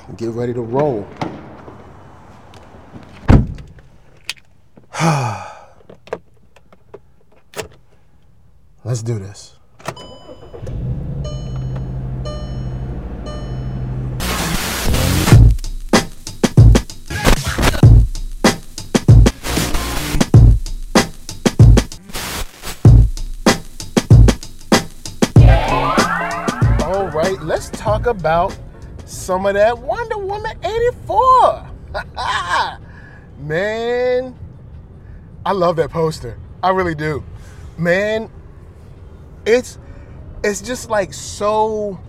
get ready to roll. Let's do this. All right, let's talk about some of that Wonder Woman 84. Man, I love that poster. I really do. Man, it's just like so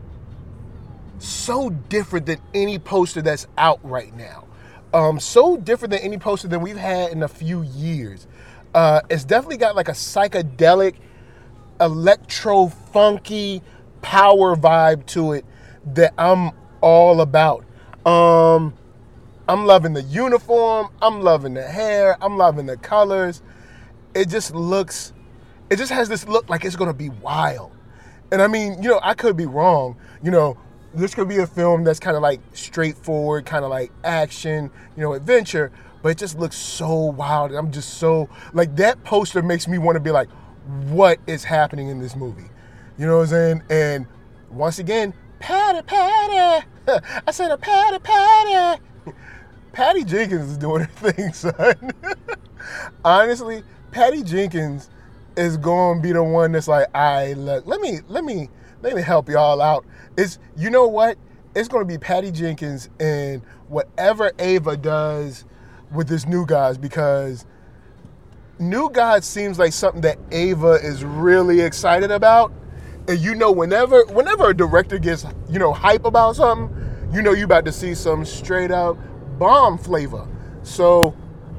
different than any poster that's out right now. So different than any poster that we've had in a few years. It's definitely got like a psychedelic, electro-funky power vibe to it that I'm all about. I'm loving the uniform. I'm loving the hair. I'm loving the colors. It just has this look like it's going to be wild. And I mean, I could be wrong. This could be a film that's kind of like straightforward, kind of like action, adventure, but it just looks so wild. And I'm just so, like, that poster makes me want to be like, what is happening in this movie? You know what I'm saying? And once again, Patty. I said a Patty. Patty Jenkins is doing her thing, son. Honestly, Patty Jenkins is going to be the one that's like, look, let me help y'all out. You know what? It's going to be Patty Jenkins and whatever Ava does with this New Gods, because New Gods seems like something that Ava is really excited about. And whenever a director gets, hype about something, you about to see some straight up bomb flavor. So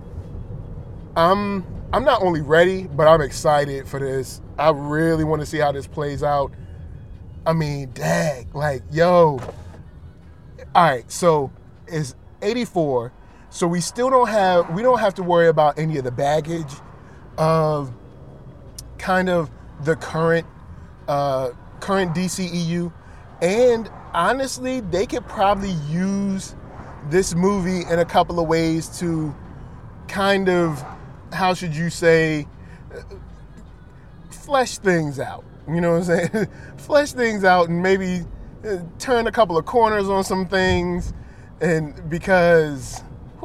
I'm not only ready, but I'm excited for this. I really want to see how this plays out. I mean, dang, like, yo. All right, so it's 84. So we don't have to worry about any of the baggage of kind of the current DCEU. And honestly, they could probably use this movie in a couple of ways to kind of, how should you say, flesh things out. You know what I'm saying? Flesh things out and maybe turn a couple of corners on some things. And because,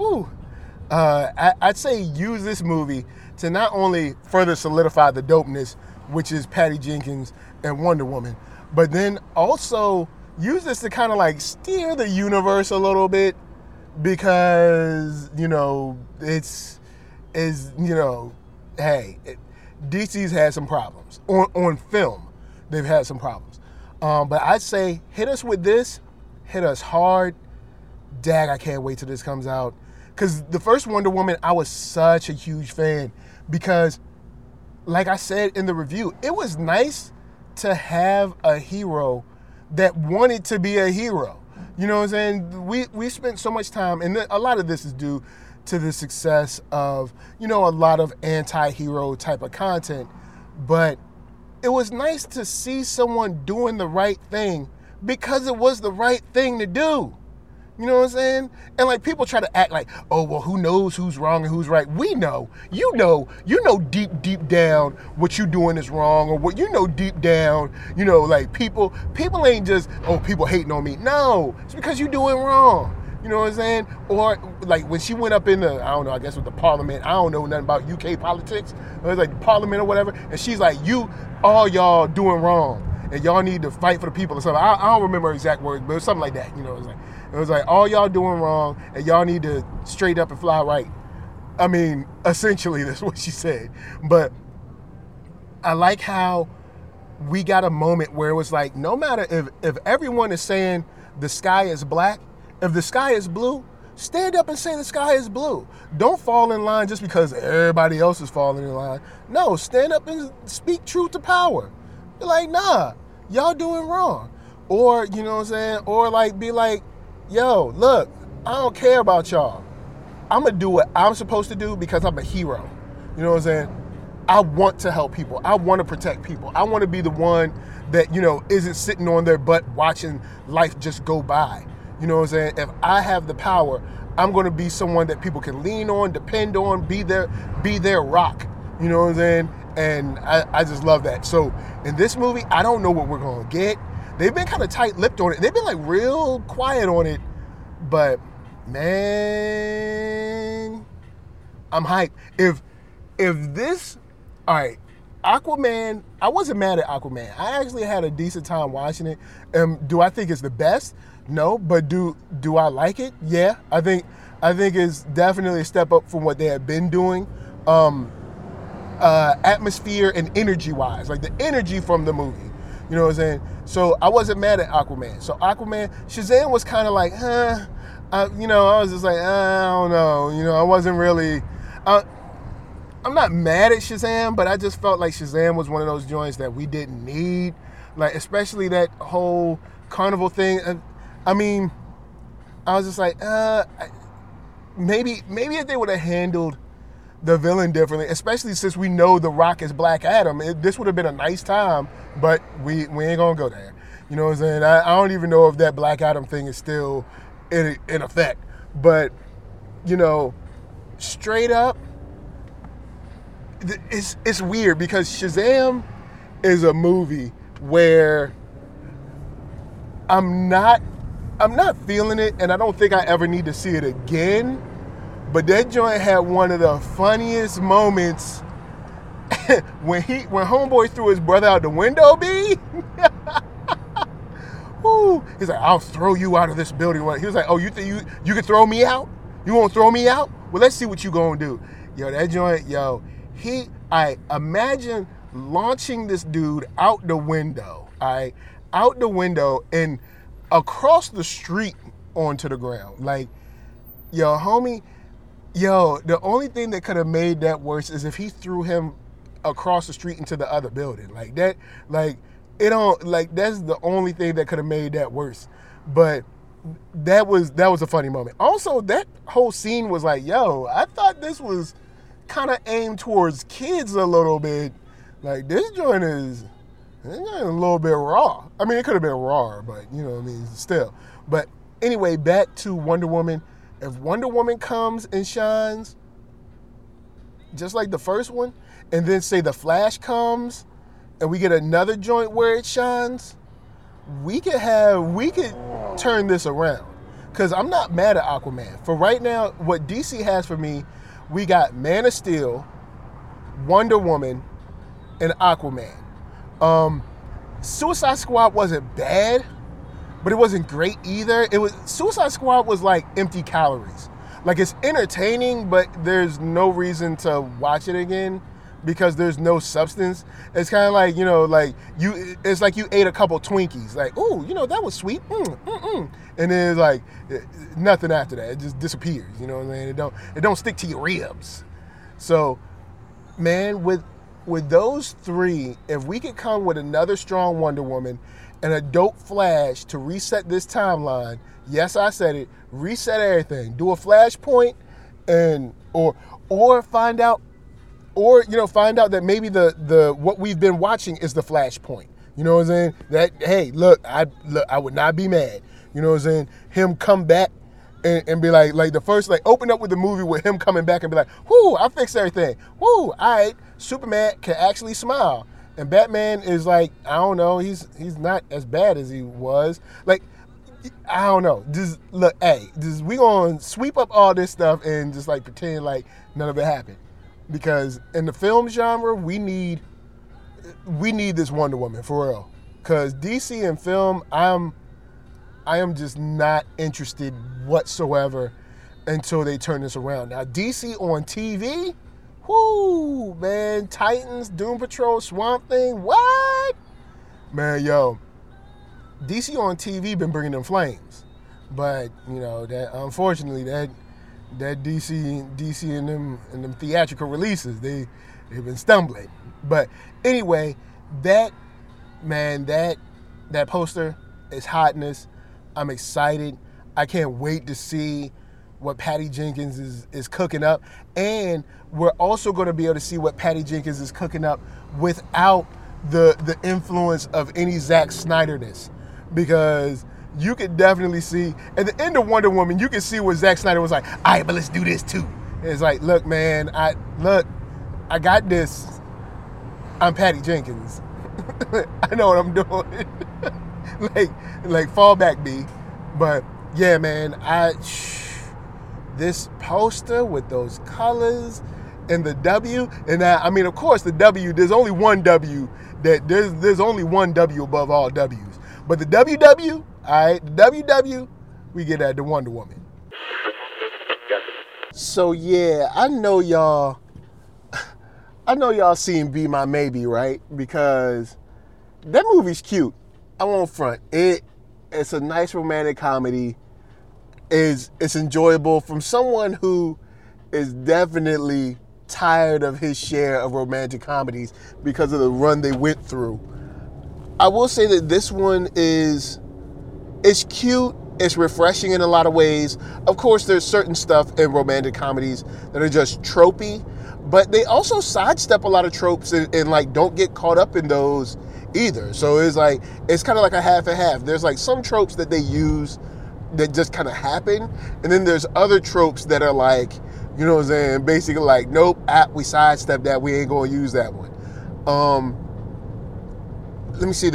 I'd say use this movie to not only further solidify the dopeness, which is Patty Jenkins and Wonder Woman, but then also use this to kind of like steer the universe a little bit, because, DC's had some problems. On film, they've had some problems. But I'd say hit us with this, hit us hard. Dag, I can't wait till this comes out. Because the first Wonder Woman, I was such a huge fan, because, like I said in the review, it was nice to have a hero that wanted to be a hero. You know what I'm saying? We spent so much time, and a lot of this is due to the success of, a lot of anti-hero type of content. But it was nice to see someone doing the right thing because it was the right thing to do. You know what I'm saying? And like, people try to act like, oh, well, who knows who's wrong and who's right? We know. You know deep down what you doing is wrong, or what deep down, like people ain't just, oh, people hating on me. No, it's because you doing wrong. You know what I'm saying? Or like when she went up in the, I don't know, I guess with the parliament, I don't know nothing about UK politics. It was like the parliament or whatever. And she's like, all y'all doing wrong. And y'all need to fight for the people or something. I don't remember her exact words, but it was something like that. It was like, all y'all doing wrong, and y'all need to straight up and fly right. I mean, essentially, that's what she said. But I like how we got a moment where it was like, no matter if everyone is saying the sky is black, if the sky is blue, stand up and say the sky is blue. Don't fall in line just because everybody else is falling in line. No, stand up and speak truth to power. Be like, nah, y'all doing wrong. Or, you know what I'm saying? Or like, be like, yo, look, I don't care about y'all. I'm going to do what I'm supposed to do because I'm a hero. You know what I'm saying? I want to help people. I want to protect people. I want to be the one that, isn't sitting on their butt watching life just go by. You know what I'm saying? If I have the power, I'm going to be someone that people can lean on, depend on, be their rock. You know what I'm saying? And I just love that. So in this movie, I don't know what we're going to get. They've been kind of tight-lipped on it. They've been like real quiet on it. But man, I'm hyped. If this, all right, Aquaman, I wasn't mad at Aquaman. I actually had a decent time watching it. Do I think it's the best? No, but do I like it? Yeah, I think it's definitely a step up from what they have been doing, atmosphere and energy-wise, like the energy from the movie. You know what I'm saying? So I wasn't mad at Aquaman. So Aquaman, Shazam was kind of like, I was just like, I don't know. You know, I wasn't really. I'm not mad at Shazam, but I just felt like Shazam was one of those joints that we didn't need, like especially that whole carnival thing. I mean, I was just like, maybe if they would have handled the villain differently, especially since we know The Rock is Black Adam, this would have been a nice time, but we ain't gonna go there. You know what I'm saying? I don't even know if that Black Adam thing is still in effect, but you know, straight up, it's weird because Shazam is a movie where I'm not feeling it, and I don't think I ever need to see it again. But that joint had one of the funniest moments when homeboy threw his brother out the window. B. Ooh, he's like, I'll throw you out of this building. He was like, oh, you think you can throw me out? You won't throw me out? Well, let's see what you gonna do. Yo, that joint, I imagine launching this dude out the window, out the window and across the street onto the ground. Like, yo, homie, the only thing that could have made that worse is if he threw him across the street into the other building. Like that, like, it don't, like, that's the only thing that could have made that worse. But that was a funny moment. Also, that whole scene was like, yo, I thought this was kind of aimed towards kids a little bit. Like, this joint is a little bit raw. I mean, it could have been raw, but you know what I mean, still. But anyway, back to Wonder Woman. If Wonder Woman comes and shines, just like the first one, and then say the Flash comes, and we get another joint where it shines, we could turn this around. Because I'm not mad at Aquaman. For right now, what DC has for me, we got Man of Steel, Wonder Woman, and Aquaman. Suicide Squad wasn't bad, but it wasn't great either. Suicide Squad was like empty calories. Like, it's entertaining, but there's no reason to watch it again because there's no substance. It's kind of like, it's like you ate a couple Twinkies. Like, ooh, that was sweet. And then it's like nothing after that. It just disappears. You know what I'm saying? It don't stick to your ribs. So, man, with those three, if we could come with another strong Wonder Woman and a dope Flash to reset this timeline, yes, I said it, reset everything. Do a Flashpoint or find out that maybe the what we've been watching is the Flashpoint. You know what I'm saying? Hey, look, I would not be mad. You know what I'm saying? Him come back and be like the first, like, open up with the movie with him coming back and be like, whoo, I fixed everything. Whoo, all right. Superman can actually smile. And Batman is like, I don't know, he's not as bad as he was. Like, I don't know. Just look, we gonna sweep up all this stuff and just like pretend like none of it happened. Because in the film genre, we need this Wonder Woman for real. Because DC in film, I am just not interested whatsoever until they turn this around. Now, DC on TV, whoo, man, Titans, Doom Patrol, Swamp Thing, what? Man, yo, DC on TV been bringing them flames. But, that unfortunately, that DC and them theatrical releases, they've been stumbling. But anyway, that poster is hotness. I'm excited. I can't wait to see what Patty Jenkins is cooking up. And we're also going to be able to see what Patty Jenkins is cooking up without the influence of any Zack Snyderness. Because you can definitely see at the end of Wonder Woman, you can see where Zack Snyder was like, all right, but let's do this too. And it's like, look, man, I got this. I'm Patty Jenkins. I know what I'm doing. like fall back, B. But yeah, man, this poster with those colors and the W, and I mean, of course, the W. There's only one W. There's only one W above all W's. But the WW, all right, the WW, we get at the Wonder Woman. So yeah, I know y'all seen Be My Maybe, right? Because that movie's cute. I won't front. It's a nice romantic comedy. It's enjoyable from someone who is definitely tired of his share of romantic comedies because of the run they went through. I will say that this one is cute. It's refreshing in a lot of ways. Of course, there's certain stuff in romantic comedies that are just tropey, but they also sidestep a lot of tropes and like don't get caught up in those either. So it's kind of like a half and half. There's like some tropes that they use that just kind of happen, and then there's other tropes that are like, you know what I'm saying, basically like, nope, we sidestep that, we ain't gonna use that one. Let me see,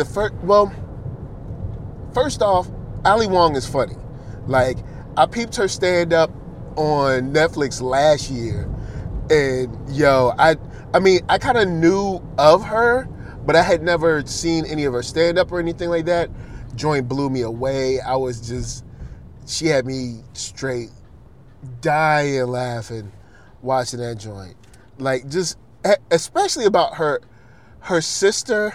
first off, Ali Wong is funny. Like, I peeped her stand-up on Netflix last year, and yo, I mean, I kind of knew of her, but I had never seen any of her stand-up or anything like that. Joint blew me away. She had me straight dying laughing watching that joint. Like, just, especially about her sister,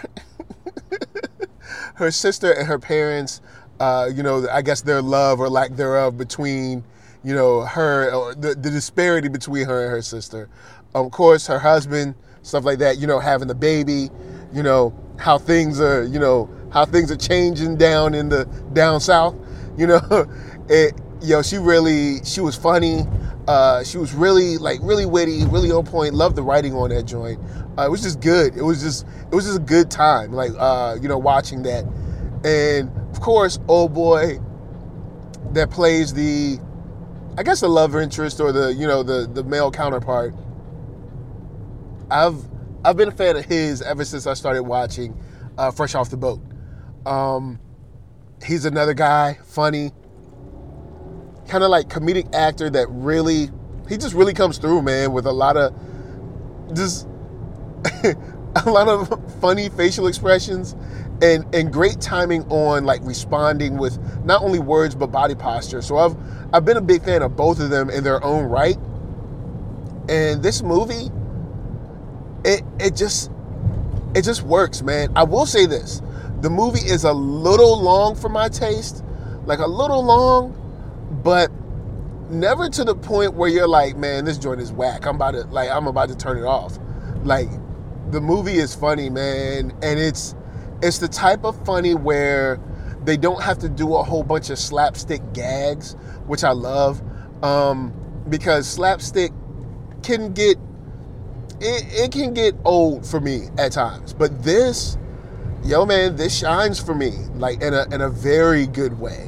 her sister and her parents, I guess their love or lack thereof between, her, or the disparity between her and her sister. Of course, her husband, stuff like that, having the baby, how things are changing down south, she was funny. She was really witty, really on point. Loved the writing on that joint. It was just good. It was just a good time, watching that. And of course, old boy that plays the love interest or the male counterpart. I've been a fan of his ever since I started watching Fresh Off the Boat. He's another guy, funny, kind of like comedic actor that he just really comes through, man, with a lot of just a lot of funny facial expressions and great timing on like responding with not only words but body posture. So I've been a big fan of both of them in their own right. And this movie, it just works, man. I will say this. The movie is a little long for my taste, like a little long, but never to the point where you're like, man, this joint is whack. I'm about to turn it off. Like, the movie is funny, man, and it's the type of funny where they don't have to do a whole bunch of slapstick gags, which I love, because slapstick can get old for me at times. But this shines for me, like in a very good way.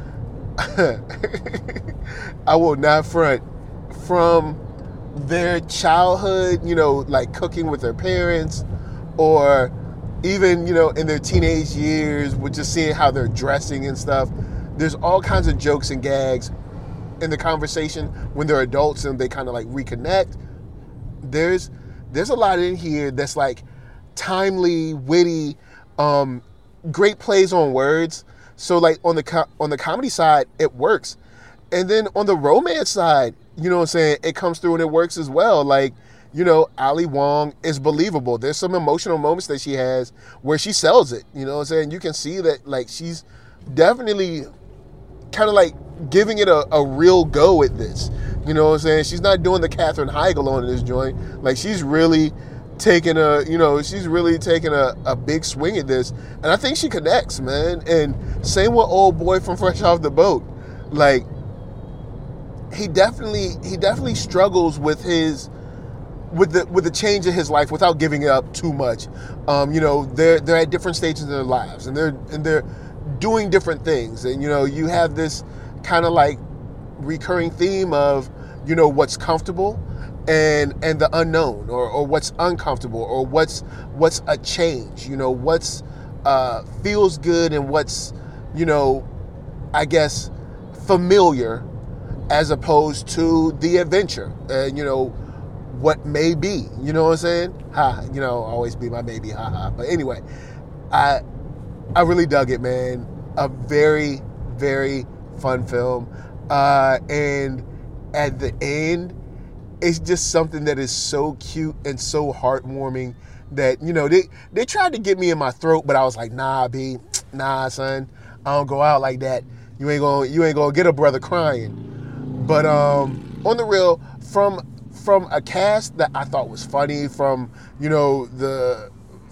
I will not front. From their childhood, like cooking with their parents, or even, in their teenage years, with just seeing how they're dressing and stuff. There's all kinds of jokes and gags in the conversation when they're adults and they kind of like reconnect. There's a lot in here that's like timely, witty, great plays on words. So like on the comedy side, it works. And then on the romance side, you know what I'm saying, it comes through and it works as well. Like, Ali Wong is believable. There's some emotional moments that she has where she sells it. You know what I'm saying? You can see that like she's definitely kind of like giving it a real go at this. You know what I'm saying? She's not doing the Katherine Heigl on this joint. Like, she's really taking a big swing at this. And I think she connects, man. And same with old boy from Fresh Off the Boat. Like, he definitely struggles with the change in his life without giving up too much. They're at different stages in their lives, and they're doing different things. And, you have this kind of like recurring theme of, what's comfortable and the unknown, or what's uncomfortable, or what's a change, what's feels good, and what's, I guess, familiar, as opposed to the adventure, what may be, you know what I'm saying? Always be my maybe, haha. But anyway, I really dug it, man. A very, very fun film. And at the end, it's just something that is so cute and so heartwarming that, they tried to get me in my throat, but I was like, nah, son, I don't go out like that. You ain't gonna get a brother crying. But on the real, from a cast that I thought was funny, from the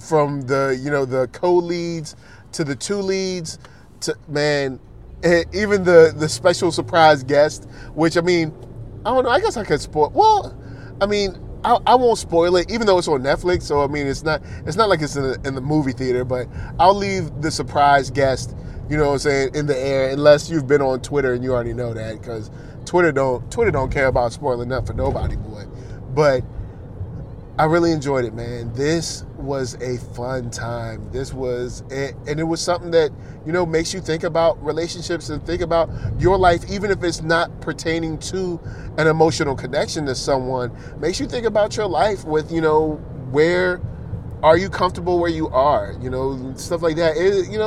co-leads to the two leads, to, man, even the special surprise guest, which, I mean, I don't know, I guess I could spoil. Well, I mean, I won't spoil it, even though it's on Netflix. So I mean, it's not like it's in the movie theater. But I'll leave the surprise guest, what I'm saying, in the air, unless you've been on Twitter and you already know that, because Twitter don't care about spoiling nothing for nobody, boy. But I really enjoyed it, man. This was a fun time. And it was something that, makes you think about relationships and think about your life, even if it's not pertaining to an emotional connection to someone. Makes you think about your life with, where are you comfortable where you are, stuff like that.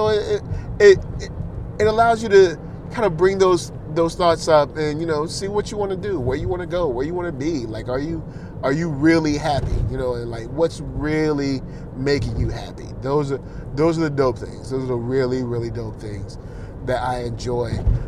It allows you to kind of bring those thoughts up and, see what you want to do, where you want to go, where you want to be. Like, are you really happy? And like, what's really making you happy? Those are the dope things. Those are the really, really dope things that I enjoy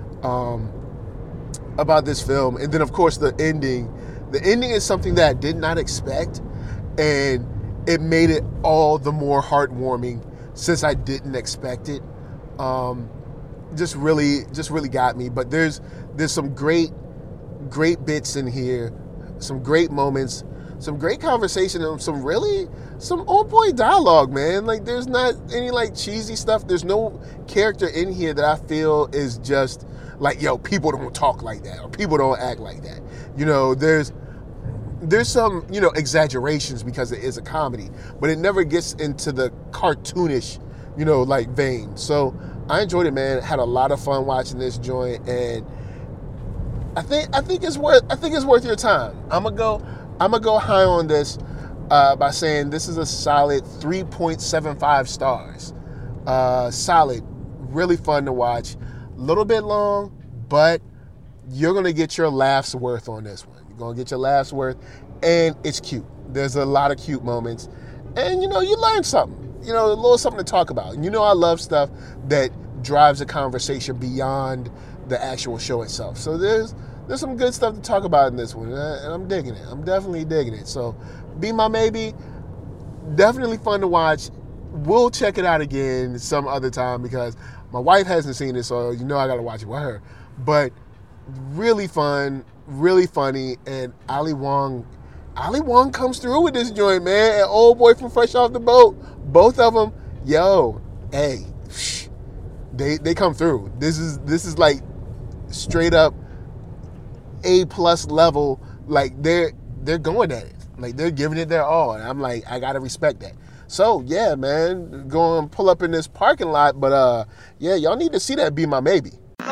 about this film. And then, of course, the ending. The ending is something that I did not expect, and it made it all the more heartwarming since I didn't expect it. Just really got me. But there's some great bits in here, some great moments, some great conversation, and some on point dialogue, man. Like, there's not any like cheesy stuff. There's no character in here that I feel is just like, yo, people don't talk like that, or people don't act like that. There's some, exaggerations because it is a comedy, but it never gets into the cartoonish, like vein. So I enjoyed it, man. Had a lot of fun watching this joint, and I think it's worth your time. I'm gonna go high on this by saying this is a solid 3.75 stars. Solid, really fun to watch. A little bit long, but you're gonna get your laughs worth on this one. You're gonna get your laughs worth, and it's cute. There's a lot of cute moments, and you learn something. A little something to talk about. And I love stuff that drives a conversation beyond the actual show itself. So there's some good stuff to talk about in this one, and I'm digging it. I'm definitely digging it. So Be My Maybe, definitely fun to watch. We'll check it out again some other time because my wife hasn't seen it, so I gotta watch it with her. But really fun, really funny, and Ali Wong comes through with this joint, man. And old boy from Fresh Off the Boat, both of them, yo, hey, they come through. This is like straight up A+ level. Like, they're going at it. Like, they're giving it their all, and I'm like, I gotta respect that. So yeah, man, go and pull up in this parking lot. But yeah, y'all need to see that Be My Maybe.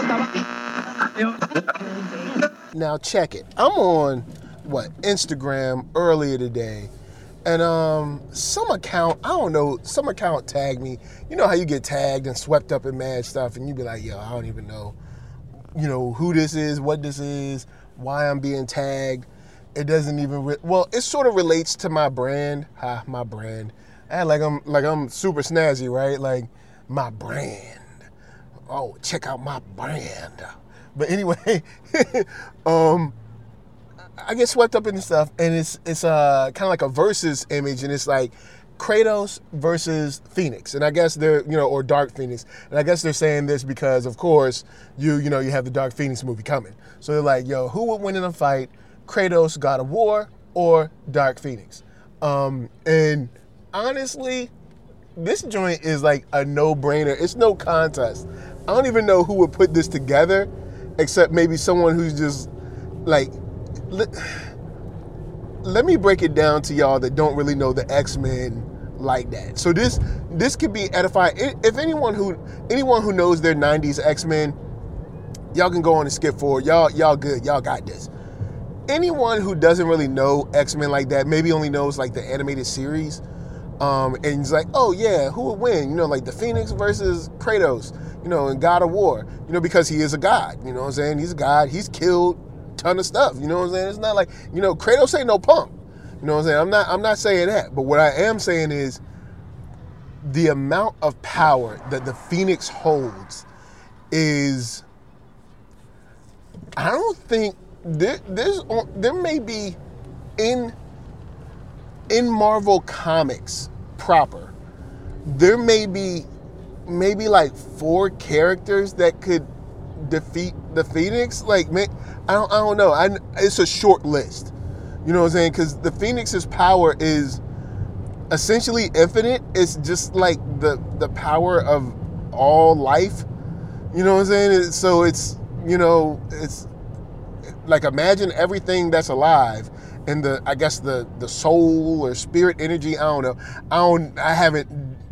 Now check it. I'm on Instagram earlier today, and some account tagged me. You know how you get tagged and swept up in mad stuff, and you be like, yo, I don't even know, who this is, what this is, why I'm being tagged. It doesn't even it sort of relates to my brand. My brand. And like I'm super snazzy, right? Like, my brand. Oh, check out my brand. But anyway, I get swept up in this stuff, and it's kind of like a versus image, and it's like Kratos versus Phoenix, and I guess they're or Dark Phoenix, and I guess they're saying this because, of course, you have the Dark Phoenix movie coming, so they're like, yo, who would win in a fight, Kratos, God of War, or Dark Phoenix? And honestly, this joint is like a no-brainer. It's no contest. I don't even know who would put this together, except maybe someone who's just like. Let me break it down to y'all that don't really know the X-Men like that. So this could be edifying. If anyone who knows their 90s X-Men, y'all can go on and skip forward. Y'all good. Y'all got this. Anyone who doesn't really know X-Men like that, maybe only knows like the animated series, and it's like, oh yeah, who would win? You know, like the Phoenix versus Kratos, you know, in God of War, you know, because he is a god. You know what I'm saying? He's a god. He's killed a ton of stuff. You know what I'm saying? It's not like, you know, Kratos ain't no punk. You know what I'm saying? I'm not saying that, but what I am saying is the amount of power that the Phoenix holds is, I don't think there may be in Marvel Comics proper, there may be maybe like 4 characters that could defeat the Phoenix. Like, I don't know. It's a short list. You know what I'm saying? Because the Phoenix's power is essentially infinite. It's just like the power of all life. You know what I'm saying? So it's, you know, it's like, imagine everything that's alive and I guess the soul or spirit energy. I don't know. I haven't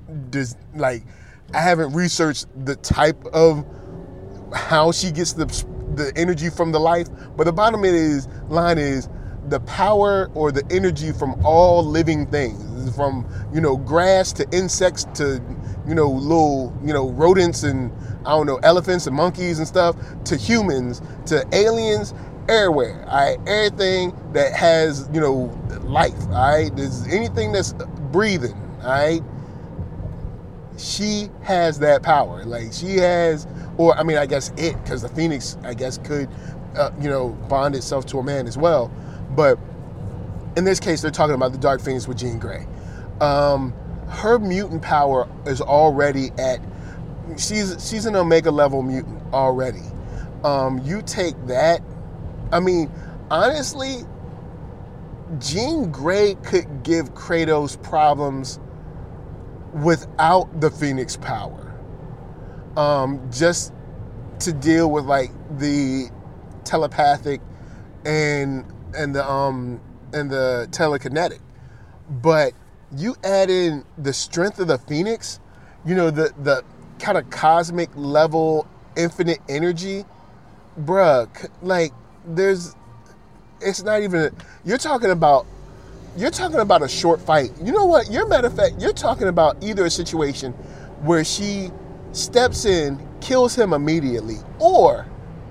researched the type of how she gets the energy from the life. But the bottom line is the power or the energy from all living things, from, you know, grass to insects to, you know, little, you know, rodents and, I don't know, elephants and monkeys and stuff, to humans, to aliens, everywhere. All right, everything that has, you know, life. All right, there's anything that's breathing. All right, she has that power. Like, she has, or I mean, I guess because the Phoenix, I guess, could, you know, bond itself to a man as well. But in this case, they're talking about the Dark Phoenix with Jean Grey. Her mutant power is already at, she's an Omega level mutant already. You take that, I mean, honestly, Jean Grey could give Kratos problems without the Phoenix power. Just to deal with like the telepathic and the telekinetic. But you add in the strength of the Phoenix, you know, the kind of cosmic level infinite energy, bruh, like it's not even, you're talking about a short fight. You know what? Matter of fact, you're talking about either a situation where she steps in, kills him immediately, or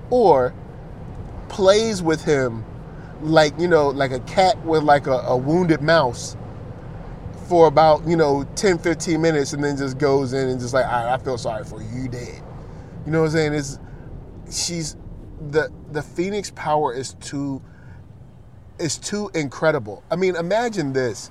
plays with him like, you know, like a cat with like a wounded mouse for about, you know, 10, 15 minutes and then just goes in and just like, all right, I feel sorry for you, you dead. You know what I'm saying? The Phoenix power is too incredible. I mean, imagine this.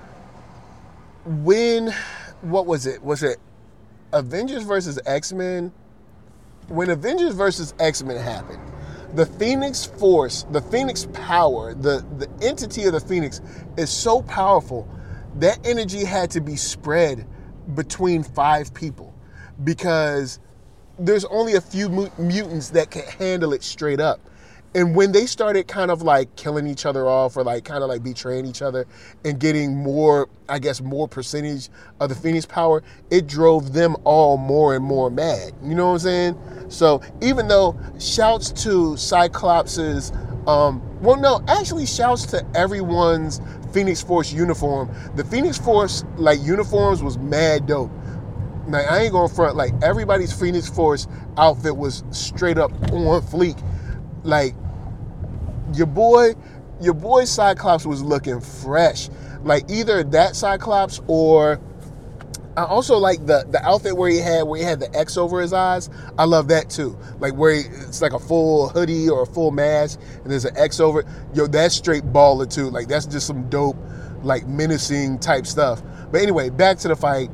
What was it? Was it Avengers versus X-Men? When Avengers versus X-Men happened, the Phoenix Force, the Phoenix power, the entity of the Phoenix is so powerful that energy had to be spread between 5 people because there's only a few mutants that can handle it straight up. And when they started kind of like killing each other off or like kind of like betraying each other and getting more, I guess, more percentage of the Phoenix power, it drove them all more and more mad. You know what I'm saying? So even though shouts to Cyclops's, shouts to everyone's Phoenix Force uniform. The Phoenix Force like uniforms was mad dope. Like, I ain't gonna front, like everybody's Phoenix Force outfit was straight up on fleek. Like, your boy Cyclops was looking fresh. Like, either that Cyclops or I also like the outfit where he had the X over his eyes. I love that too. Like where it's like a full hoodie or a full mask and there's an X over it. Yo, that's straight baller too. Like, that's just some dope, like menacing type stuff. But anyway, back to the fight.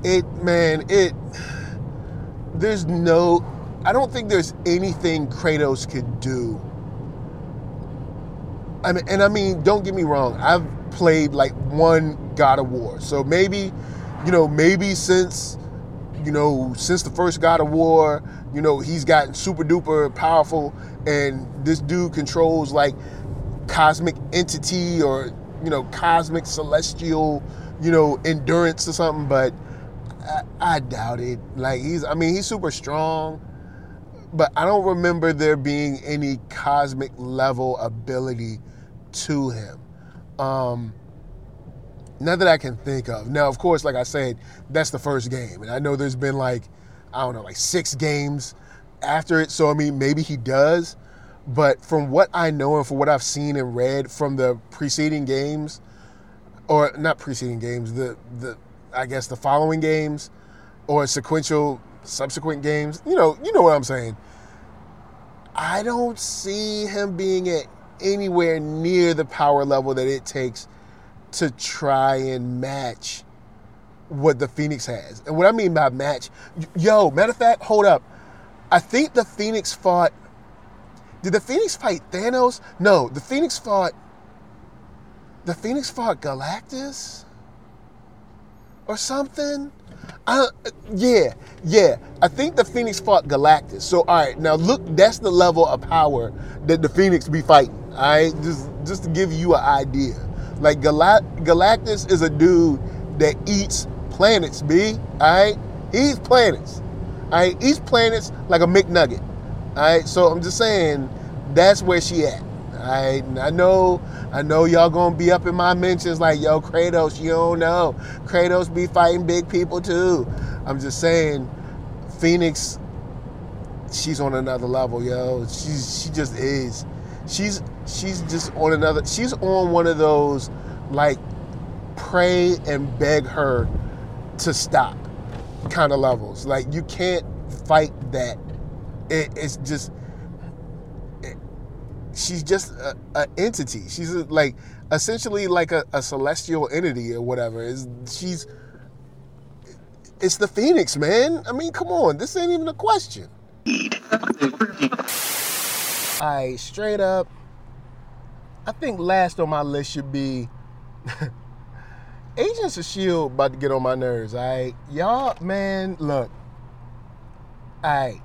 I don't think there's anything Kratos could do. I mean, don't get me wrong. I've played like one God of War. So maybe since since the first God of War, he's gotten super duper powerful, and this dude controls like cosmic entity or, cosmic celestial, endurance or something, but I doubt it. Like he's super strong, but I don't remember there being any cosmic level ability to him. None that I can think of. Now, of course, like I said, that's the first game. And I know there's been like 6 games after it. So, maybe he does. But from what I know and from what I've seen and read from the preceding games, or not preceding games, I guess the following games or subsequent games, you know what I'm saying. I don't see him being at anywhere near the power level that it takes to try and match what the Phoenix has. And what I mean by match, matter of fact, hold up. I think the Phoenix fought, did the Phoenix fight Thanos? No, the Phoenix fought Galactus or something. Yeah. I think the Phoenix fought Galactus. So, all right, now look, that's the level of power that the Phoenix be fighting. All right, just to give you an idea. Like Galactus is a dude that eats planets, B. All right, he eats planets. All right, eats planets like a McNugget. All right, so I'm just saying that's where she at. All right, and I know y'all gonna be up in my mentions like, yo, Kratos, you don't know. Kratos be fighting big people too. I'm just saying, Phoenix, she's on another level, yo. She just is. She's just on another. She's on one of those like pray and beg her to stop kind of levels. Like you can't fight that. It's just. She's just an entity. She's like essentially like a celestial entity or whatever. It's the Phoenix, man. Come on. This ain't even a question. Straight up, I think last on my list should be Agents of S.H.I.E.L.D. about to get on my nerves, all right? Y'all, man, look. All right.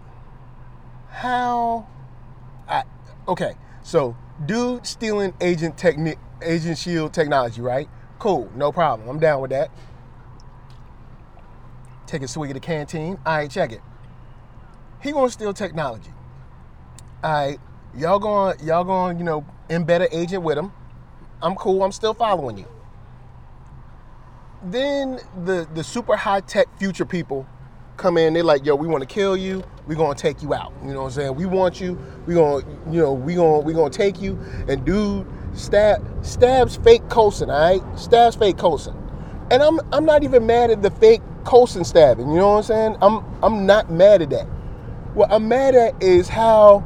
Okay. So, dude stealing Agent S.H.I.E.L.D. technology, right? Cool, no problem. I'm down with that. Take a swig of the canteen. All right, check it. He gonna steal technology. All right, y'all going, embed an agent with him. I'm cool. I'm still following you. Then the super high tech future people come in. They're like, yo, we want to kill you. We're gonna take you out. You know what I'm saying? We want you. We gonna take you. And dude stabs fake Coulson. All right, stabs fake Coulson. And I'm not even mad at the fake Coulson stabbing. You know what I'm saying? I'm not mad at that. What I'm mad at is how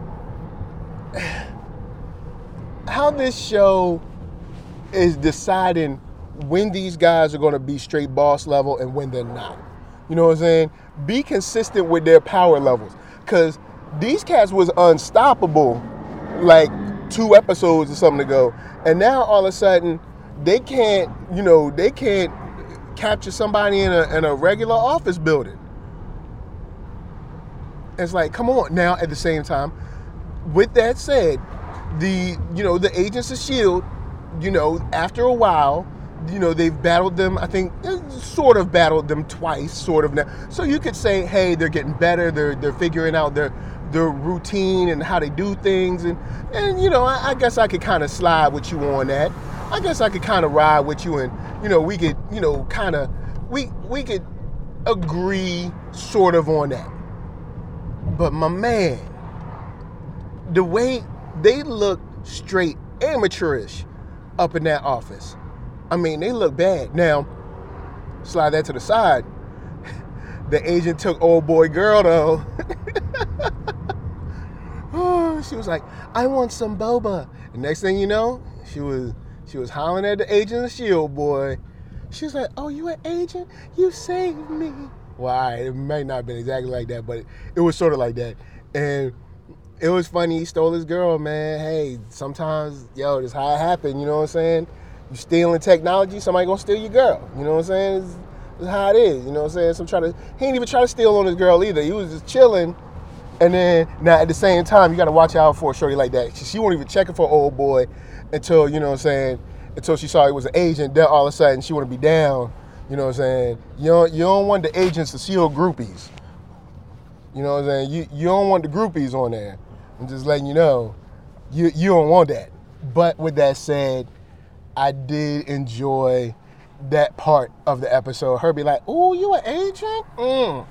this show is deciding when these guys are going to be straight boss level and when they're not. You know what I'm saying? Be consistent with their power levels. Because these cats was unstoppable like 2 episodes or something ago. And now all of a sudden, they can't capture somebody in a regular office building. It's like, come on. Now, at the same time, with that said, the Agents of S.H.I.E.L.D., after a while, they've battled them, I think, sort of battled them twice, sort of now. So you could say, hey, they're getting better, they're figuring out their routine and how they do things, and I guess I could kind of slide with you on that. I guess I could kind of ride with you, and, we could, we could agree sort of on that. But my man, the way they look straight amateurish up in that office. They look bad. Now, slide that to the side. The agent took old boy girl though. Oh, she was like, I want some boba. And next thing you know, she was hollering at the Agent of S.H.I.E.L.D. boy. She was like, oh, you an agent? You saved me. Well, it might not have been exactly like that, but it was sort of like that. And it was funny. He stole his girl, man. Hey, sometimes, this how it happened. You know what I'm saying? You stealing technology, somebody gonna steal your girl. You know what I'm saying? That's how it is, you know what I'm saying? He ain't even try to steal on his girl either. He was just chilling. And then, now at the same time, you got to watch out for a shorty like that. She won't even check it for old boy until, you know what I'm saying, until she saw he was an agent. Then all of a sudden, she want to be down. You know what I'm saying? You don't want the agents to seal groupies. You know what I'm saying? You don't want the groupies on there. I'm just letting you know, you don't want that. But with that said, I did enjoy that part of the episode. Her be like, "Ooh, you an agent?"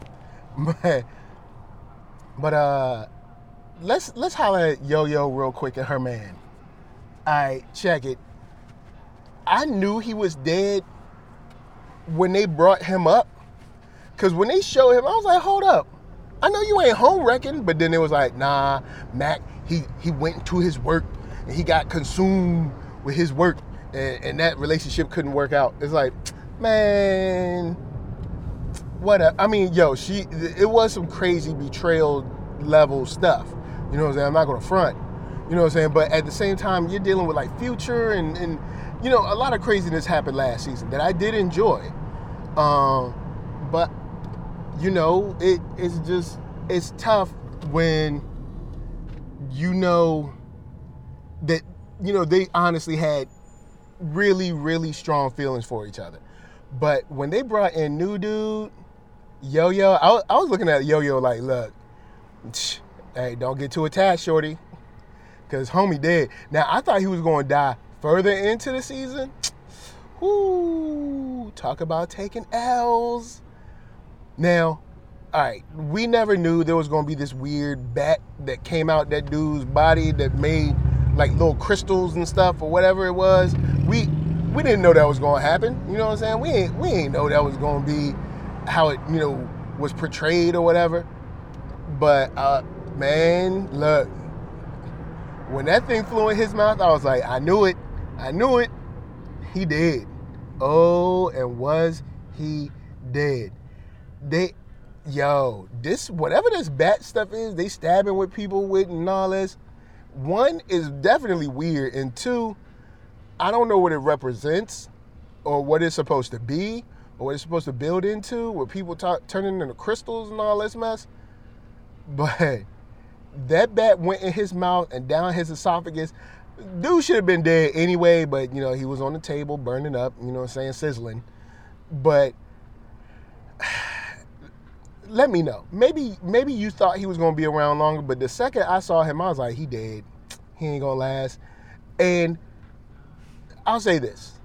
But let's holler at Yo-Yo real quick and her man. All right, check it. I knew he was dead when they brought him up, because when they showed him, I was like, hold up. I know you ain't home wrecking, but then it was like, nah, Mac, he went into his work and he got consumed with his work, and that relationship couldn't work out. It's like, man, what I mean, it was some crazy betrayal level stuff. You know what I'm saying? I'm not gonna front. You know what I'm saying? But at the same time, you're dealing with like Future and you know, a lot of craziness happened last season that I did enjoy. But you know, it's tough when you know that, you know, they honestly had really, really strong feelings for each other. But when they brought in new dude, Yo-Yo, I was looking at Yo-Yo like, look, hey, don't get too attached, shorty, because homie dead. Now, I thought he was going to die further into the season. Ooh, talk about taking L's. Now, all right, we never knew there was going to be this weird bat that came out that dude's body that made like little crystals and stuff or whatever it was. We didn't know that was going to happen. You know what I'm saying? We ain't know that was going to be how it, you know, was portrayed or whatever. But man, look, when that thing flew in his mouth, I was like, I knew it. He did. Oh, and was he dead? This, whatever this bat stuff is, they stabbing with people with and all this. One, is definitely weird, and two, I don't know what it represents or what it's supposed to be or what it's supposed to build into, where people turning into crystals and all this mess. But that bat went in his mouth and down his esophagus. Dude should have been dead anyway, but, you know, he was on the table burning up, you know what I'm saying, sizzling. But let me know. Maybe you thought he was going to be around longer, but the second I saw him, I was like, he dead. He ain't going to last. And I'll say this.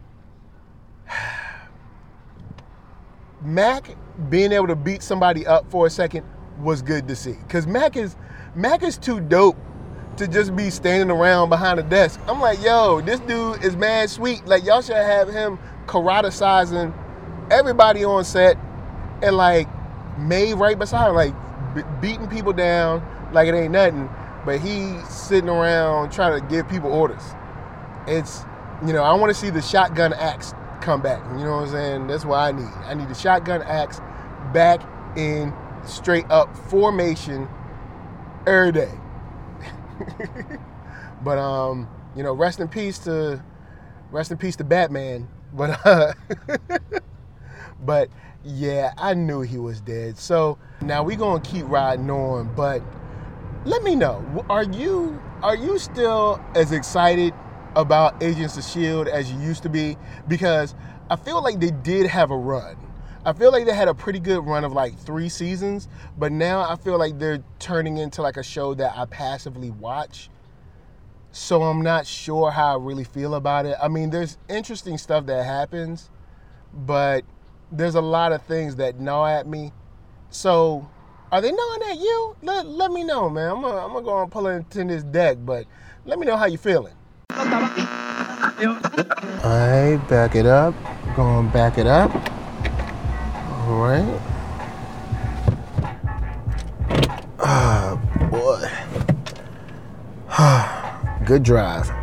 Mac being able to beat somebody up for a second was good to see. Because Mac is too dope to just be standing around behind a desk. I'm like, yo, this dude is mad sweet. Like, y'all should have him karate-sizing everybody on set and, like, May right beside him, like, beating people down like it ain't nothing. But he's sitting around trying to give people orders. It's, you know, I want to see the shotgun axe come back. You know what I'm saying? That's what I need. I need the shotgun axe back in straight up formation every day. But you know, rest in peace to Batman. But yeah, I knew he was dead. So now we gonna keep riding on. But let me know, are you still as excited about Agents of S.H.I.E.L.D. as you used to be? Because I feel like they did have a run. I feel like they had a pretty good run of like 3 seasons, but now I feel like they're turning into like a show that I passively watch. So I'm not sure how I really feel about it. I mean, there's interesting stuff that happens, but there's a lot of things that gnaw at me. So are they gnawing at you? Let me know, man. I'm gonna go and pull into this deck, but let me know how you feeling. All right, back it up. Going back it up. All right. Ah, boy. Good drive.